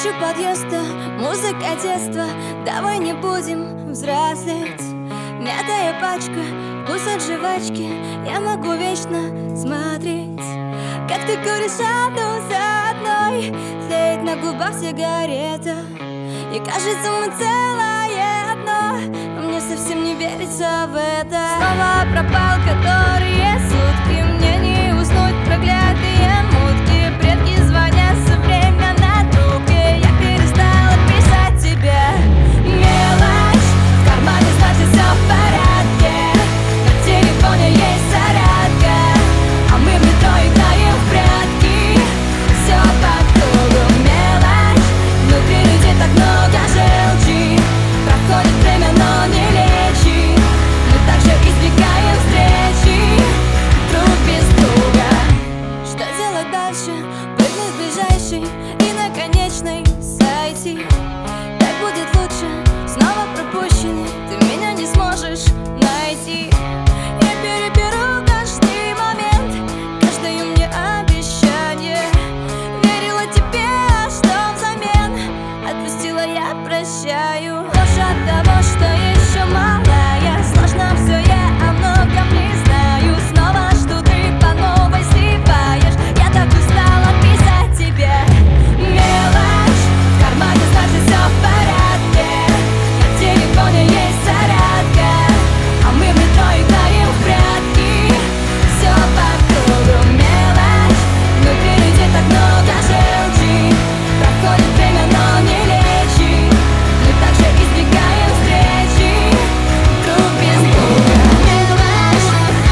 Ключ у подъезда, музыка детства. Давай не будем взрослеть. Мятая пачка, вкус от жвачки. Я могу вечно смотреть, как ты куришь одну за одной. Тлеет на губах сигарета, и кажется, мы целое одно. Но мне совсем не верится в это. Снова пропал которые сутки. Мне не уснуть, проклятые мутки. Предки звонят, все время на трубке. Я перестала писать тебе. Мелочь, в кармане значит все в порядке. На телефоне есть зарядка, а мы в метро играем в прятки. Все по кругу, мелочь. Внутри людей так много желчи. Проходит время, но не лечит. Мы также избегаем встречи друг без друга. Что делать дальше? Прыгнуть в ближайший и на конечной сойти. Так будет лучше, снова пропущенный. Ты меня не сможешь найти. Я переберу каждый момент, каждое мне обещание. Верила тебе, а что взамен? Отпустила, я прощаю. Ложь от того, что еще малая. Сложно все, я о многом не знаю. Снова жду, ты по новой сливаешь. Я так устала писать тебе. Мелочь, в кармане значит все в порядке. На телефоне есть зарядка, а мы в метро играем в прятки. Все по кругу, мелочь. Внутри людей так много желчи. Проходит время, но не лечит. Мы также избегаем встречи друг без друга. Мелочь.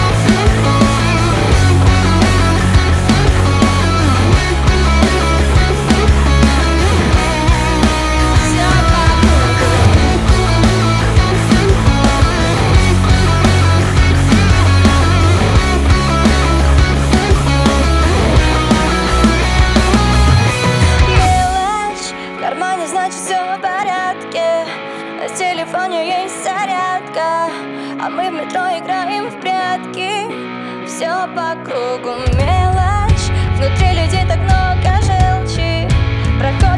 Все по Мелочь, в кармане значит все в порядке. На телефоне есть зарядка, а мы в метро играем в прятки. Все по кругу, мелочь. Внутри людей так много желчи. Проходит